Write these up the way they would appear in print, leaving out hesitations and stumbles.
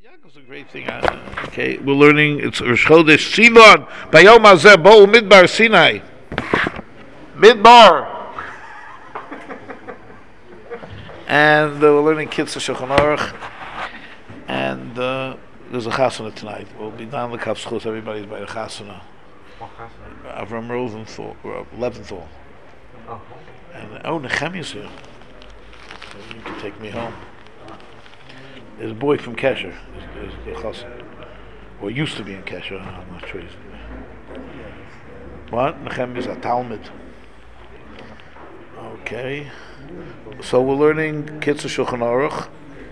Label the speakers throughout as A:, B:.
A: It's a great thing. Okay, we're learning. It's Rosh Chodesh Sivan. Bayom Hazeh Bo'u Midbar Sinai. Midbar. And we're learning Kitzur Shulchan Aruch. And there's a chasana tonight. We'll be down the Kaf Schus. Everybody's by the chasana. Avram Rosenthal, Leventhal. And Nechemiah's here. So you can take me home. There's a boy from Kesher. There's the chassan. Or used to be in Kesher. I'm not sure. What? Nechemiah is a Talmud. Okay. So we're learning Kitzur Shulchan Aruch.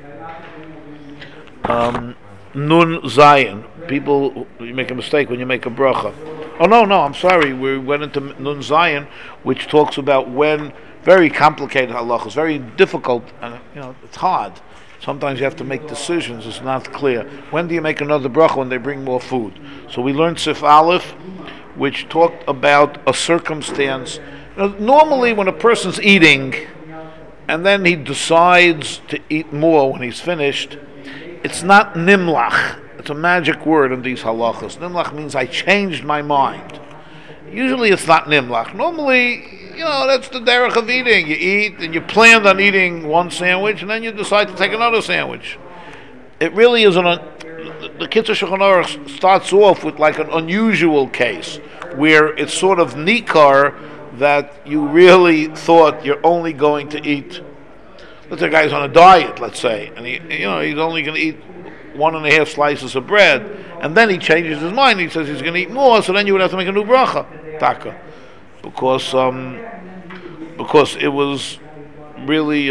A: Nun Zayin. People, you make a mistake when you make a bracha. Oh no, I'm sorry. We went into Nun Zayin, which talks about when very complicated halachas, very difficult, and it's hard. Sometimes you have to make decisions. It's not clear. When do you make another bracha? When they bring more food. So we learned Sif Aleph, which talked about a circumstance. Normally, when a person's eating, and then he decides to eat more when he's finished, it's not nimlach. It's a magic word in these halachas. Nimlach means I changed my mind. Usually it's not nimlach. Normally, that's the derech of eating. You eat, and you planned on eating one sandwich, and then you decide to take another sandwich. It really is the Kitzur Shulchan Aruch starts off with like an unusual case, where it's sort of nikar that you really thought you're only going to eat. Let's say a guy's on a diet, let's say, and he's only going to eat 1.5 slices of bread, and then he changes his mind. He says he's going to eat more, so then you would have to make a new bracha, taka, because it was really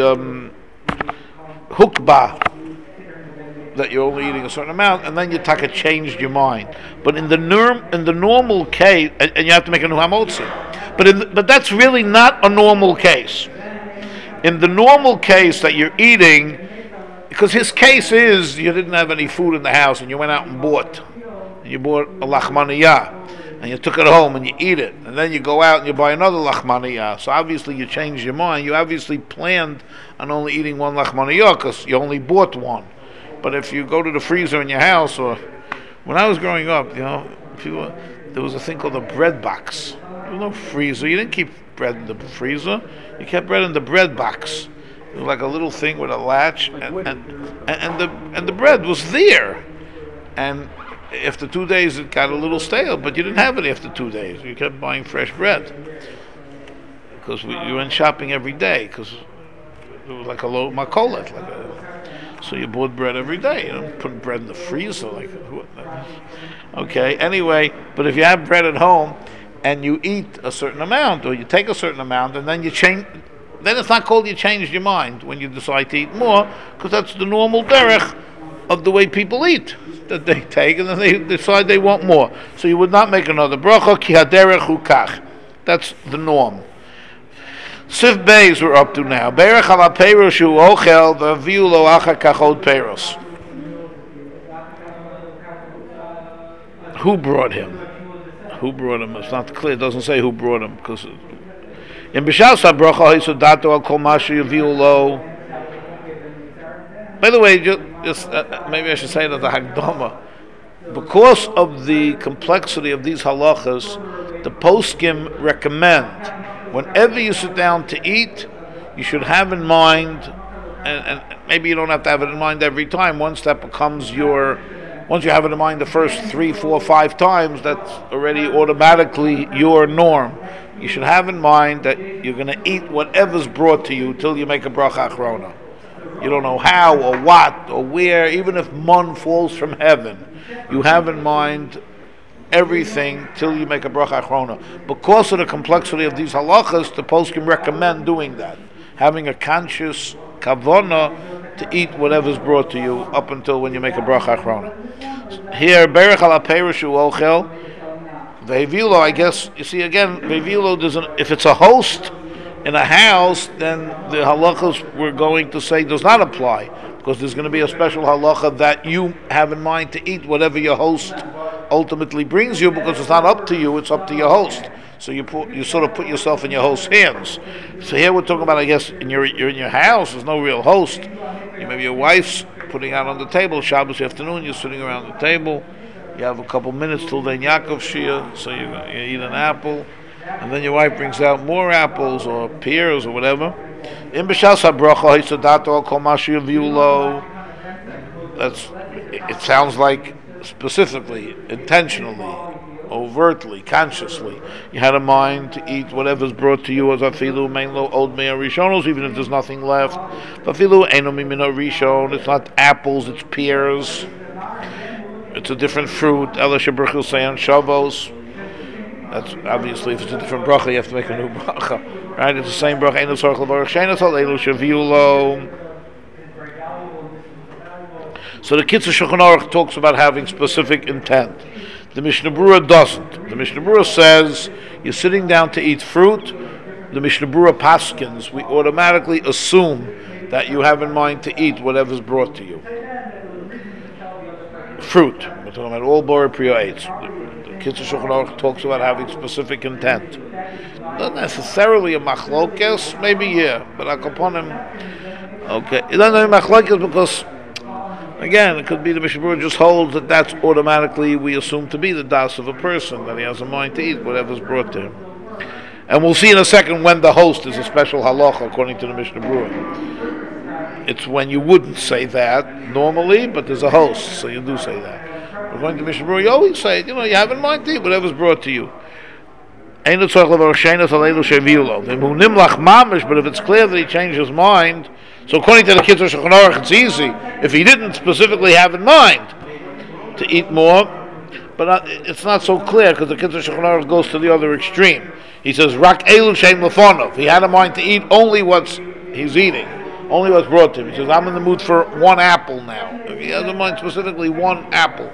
A: hukbah that you're only eating a certain amount, and then you taka changed your mind. But in the normal case, and you have to make a new hamotzi. But that's really not a normal case. In the normal case that you're eating, because his case is you didn't have any food in the house and you went out and bought. And you bought a lachmaniyah. And you took it home and you eat it. And then you go out and you buy another lachmaniyah. So obviously you changed your mind. You obviously planned on only eating one lachmaniyah because you only bought one. But if you go to the freezer in your house, or when I was growing up, there was a thing called a bread box. There was no freezer. You didn't keep bread in the freezer. You kept bread in the bread box. It was like a little thing with a latch, and the bread was there. And after 2 days, it got a little stale, but you didn't have it after 2 days. You kept buying fresh bread because you went shopping every day because it was like a low makolet. So you bought bread every day. You don't put bread in the freezer okay. Anyway, but if you have bread at home and you eat a certain amount, or you take a certain amount, and then you change, then it's not called you changed your mind when you decide to eat more, because that's the normal derech of the way people eat, that they take and then they decide they want more. So you would not make another bracha, ki haderech hu kach. That's the norm. Sif Beis we're up to now. Berech ala peiros hu ochel v'aviu lo achar kachod peiros. Who brought him? Who brought him? It's not clear. It doesn't say who brought him, because in Bishas HaBracha Hisodato al Kol Mashu Yaviu Lo. By the way, just maybe I should say that the Hagdama, because of the complexity of these halachas, the poskim recommend whenever you sit down to eat, you should have in mind, and maybe you don't have to have it in mind every time. Once that becomes once you have it in mind the first 3, 4, 5 times, that's already automatically your norm. You should have in mind that you're going to eat whatever's brought to you till you make a bracha achrona. You don't know how or what or where, even if man falls from heaven, you have in mind everything till you make a bracha achrona. Because of the complexity of these halachas, the poskim recommend doing that, having a conscious kavana to eat whatever's brought to you up until when you make a bracha achrona. Here, berech ala peiros hu ochel ve'avilo. I guess you see again, ve'avilo doesn't. If it's a host in a house, then the halachas we're going to say does not apply, because there's going to be a special halacha that you have in mind to eat whatever your host ultimately brings you, because it's not up to you; it's up to your host. So you sort of put yourself in your host's hands. So here we're talking about, I guess, you're in your house. There's no real host. Maybe your wife's putting out on the table. Shabbos afternoon, you're sitting around the table. You have a couple minutes till then Yaakov Shia, so you eat an apple, and then your wife brings out more apples or pears or whatever. In b'shas habracha hisadato kol ma sheyaviu lo. That's. It sounds like specifically, intentionally, overtly, consciously, you had a mind to eat whatever's brought to you as afilu mainlo old meir rishonos, even if there's nothing left. Afilu eino mimino rishon. It's not apples, it's pears. It's a different fruit. Ela shebrachil sayan shavos. That's obviously if it's a different bracha, you have to make a new bracha, right? It's the same bracha. Eino tzarich levarach shenas al elu shaviu lo. So the Kitzur Shulchan Aruch talks about having specific intent. The Mishnah Berurah doesn't. The Mishnah Berurah says you're sitting down to eat fruit. The Mishnah Berurah paskins, we automatically assume that you have in mind to eat whatever's brought to you. Fruit. We're talking about all Borei Priya Eitz. The Kitzur Shulchan Aruch talks about having specific intent. Not necessarily a machlokes, maybe yeah, but akaponim. Okay, it's not a machlokes because. Again, it could be the Mishnah Berurah just holds that that's automatically we assume to be the das of a person, that he has a mind to eat whatever's brought to him. And we'll see in a second when the host is a special halacha according to the Mishnah Berurah. It's when you wouldn't say that normally, but there's a host, so you do say that. According to the Mishnah Berurah, you always say, you have in mind to eat whatever's brought to you. But if it's clear that he changed his mind, so according to the Kitzur Shulchan Aruch, it's easy. If he didn't specifically have in mind to eat more, but it's not so clear because the Kitzur Shulchan Aruch goes to the other extreme. He says, "Rak elu shem lefonov." He had in mind to eat only what's he's eating, only what's brought to him. He says, "I'm in the mood for one apple now." If he has in mind specifically one apple,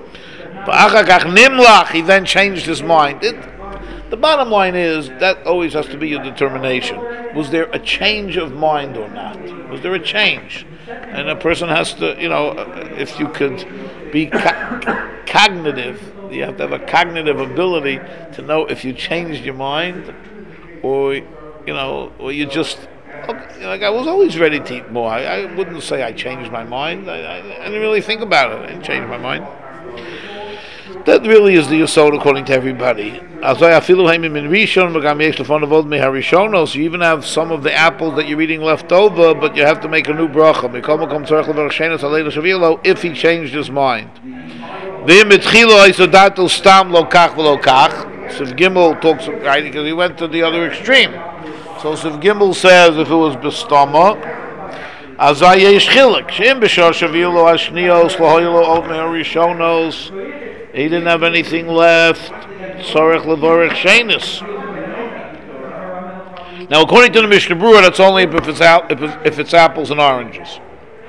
A: he then changed his mind. The bottom line is that always has to be your determination. Was there a change of mind or not? Was there a change? And a person has to, if you could be cognitive, you have to have a cognitive ability to know if you changed your mind or you just, like I was always ready to eat more. I wouldn't say I changed my mind. I didn't really think about it. I didn't change my mind. That really is the yesod according to everybody. You even have some of the apples that you're eating left over, but you have to make a new bracha. If he changed his mind. Siv Gimel talks, right, because he went to the other extreme. So Siv Gimel says if it was bestama, azay yesh chilik. She'im b'shar shavilo ashnios lahoylo od me'arishonos. He didn't have anything left. Sorech levorech shenis. Now, according to the Mishnah Berurah, that's only if it's apples and oranges.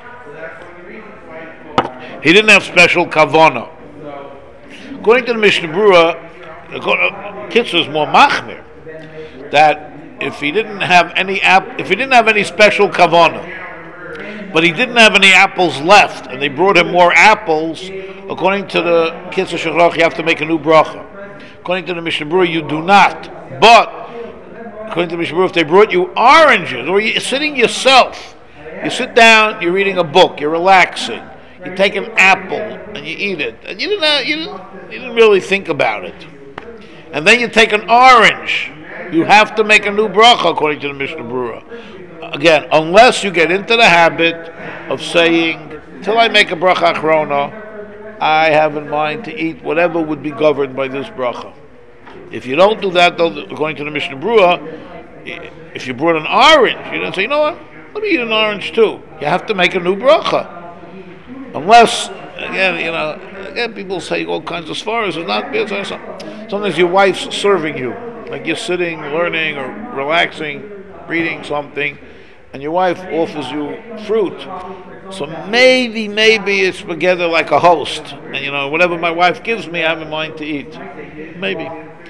A: He didn't have special kavana. According to the Mishnah Berurah, Kitzur is more machmir. That if he didn't have any special kavana, but he didn't have any apples left, and they brought him more apples, according to the Kitzur Shulchan Aruch, you have to make a new bracha. According to the Mishnah Berurah, you do not. But according to the Mishnah Berurah, if they brought you oranges, or you're sitting yourself, you sit down, you're reading a book, you're relaxing, you take an apple and you eat it, and you didn't really think about it, and then you take an orange, you have to make a new bracha according to the Mishnah Berurah. Again, unless you get into the habit of saying, till I make a bracha achrona, I have in mind to eat whatever would be governed by this bracha. If you don't do that, though, according to the Mishnah Berurah, if you brought an orange, you didn't say, let me eat an orange too. You have to make a new bracha. Unless, again, people say all kinds of svaras. It's not bad. Sometimes your wife's serving you, like you're sitting, learning, or relaxing, reading something, and your wife offers you fruit. So maybe it's together like a host, and whatever my wife gives me, I have in mind to eat. Maybe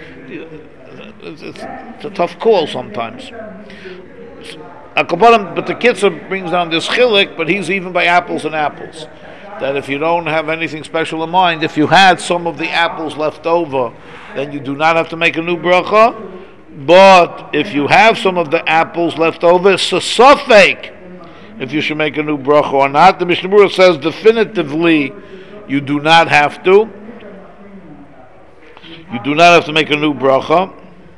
A: it's a tough call sometimes. But the Kitzur brings down this chilik, but he's even by apples and apples. That if you don't have anything special in mind, if you had some of the apples left over, then you do not have to make a new bracha. But if you have some of the apples left over, it's a suffek. if you should make a new bracha or not. The Mishnah Berurah says definitively you do not have to. You do not have to make a new bracha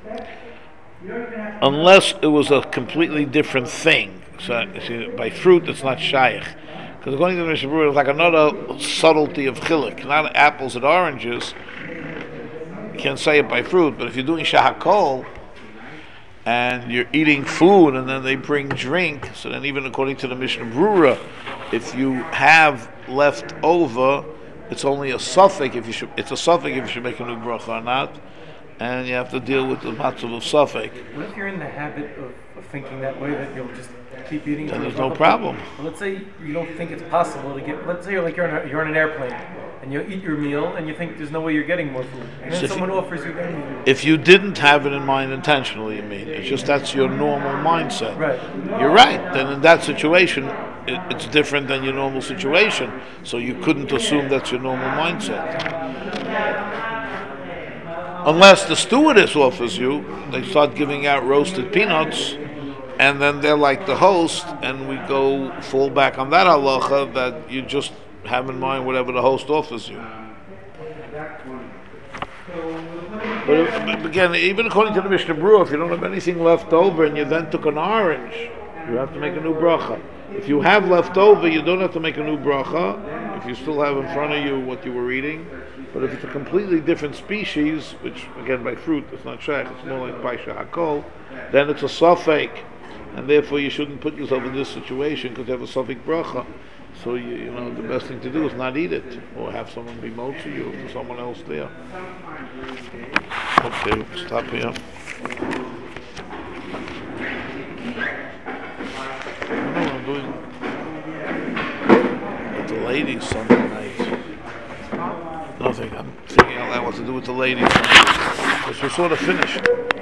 A: unless it was a completely different thing. So see, by fruit, it's not shaykh. Because according to the Mishnah Berurah, it's like another subtlety of chiluk. Not apples and oranges. You can't say it by fruit, but if you're doing shahakol and you're eating food and then they bring drink, so then even according to the Mishnah Berurah, if you have left over, it's only a suffix if you should. It's a suffix if you should make a new bracha or not, and you have to deal with the matzav of suffix.
B: What if you're in the habit of thinking that way, that you'll just keep eating?
A: Then there's no problem.
B: Well, let's say you don't think it's possible to get. Let's say you're on an airplane and you eat your meal and you think there's no way you're getting more food, and then
A: So
B: someone offers you.
A: If you didn't have it in mind intentionally, you mean it's just that's your normal mindset.
B: Right.
A: You're right. Then in that situation, it's different than your normal situation. So you couldn't assume that's your normal mindset. Unless the stewardess offers you, they start giving out roasted peanuts, and then they're like the host, and we fall back on that halacha that you just have in mind whatever the host offers you. But again, even according to the Mishnah Berurah, if you don't have anything left over and you then took an orange, you have to make a new bracha. If you have left over, you don't have to make a new bracha, if you still have in front of you what you were eating. But if it's a completely different species, which again by fruit it's not shaykh, it's more like by shahakol, then it's a suffix, and therefore you shouldn't put yourself in this situation because you have a suffix bracha. So you know the best thing to do is not eat it, or have someone be motzi you to someone else there. Okay, we'll stop here. I don't know what I'm doing with the ladies Sunday night. Nothing. I'm thinking out loud what to do with the ladies because we're sort of finished.